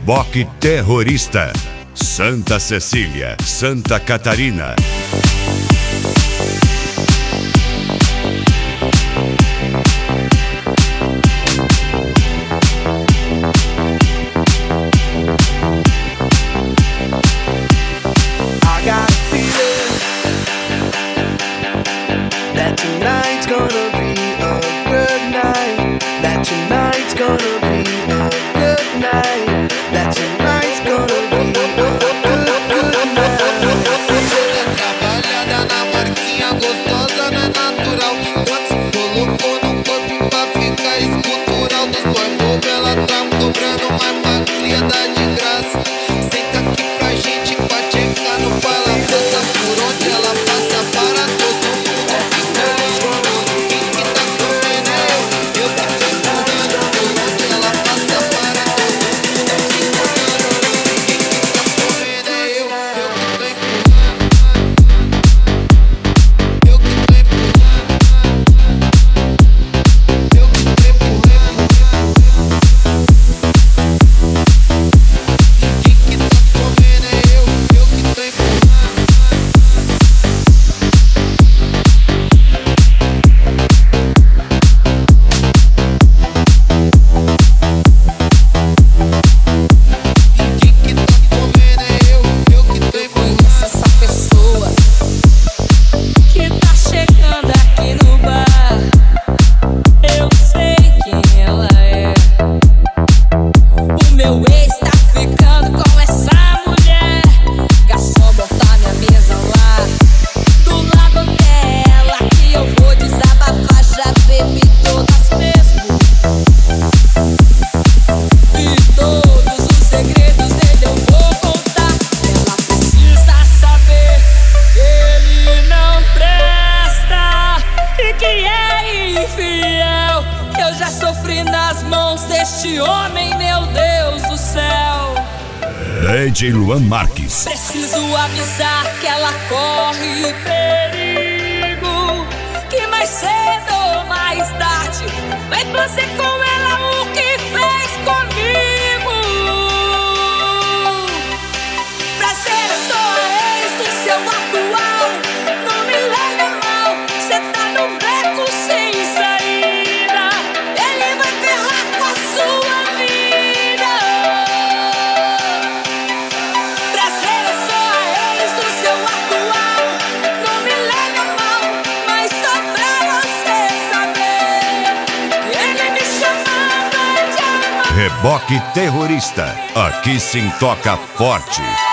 Reboque Terrorista, Santa Cecília, Santa Catarina. I got a feeling that tonight's gonna be a good night. That tonight's gonna be a good night. That tonight's gonna be a good night. Trabalhada na marquinha gostosa, não é natural. Quantos colocou no corpo pra ficar escultural? Dos boy bobo, ela tá cobrando uma patria de graça. Senta aqui pra gente pachecar no pala. Passa por onde ela passa para todo mundo ficar ligando. Quem que tá comendo é eu. Eu tô empurrando por onde ela passa para todo mundo ficar ligando. Quem que tá comendo é eu. Eu que tô empurrando. Eu que tô empurrando. Eu que tô empurrando. Quem que tá comendo é eu. Eu que tô empurrando. Quem que tá comendo é eu que tô empurrando. Essa pessoa que tá chegando aqui no bar, eu sei quem ela é. O meu ex tá ficando com essa mulher. Garçom, botar minha mesa lá do lado dela, que eu vou desabafar. Já bebi todas mesmo, e todos os segredos dele eu vou contar. Ela precisa saber que ele não presta e que é infiel. Eu já sofri nas mãos deste homem, meu Deus do céu. DJ Luan Marques. Preciso avisar que ela corre perigo, que mais cedo ou mais tarde vai fazer com ela o que fez comigo. Pra ser só ex do seu atual, não me leve mal, cê tá num beco sem saída. Ele vai ferrar com a sua vida. Pra ser só ex do seu atual, não me leve mal, mas só pra você saber, ele me chamava de amor. Reboque Terrorista, aqui sim toca forte.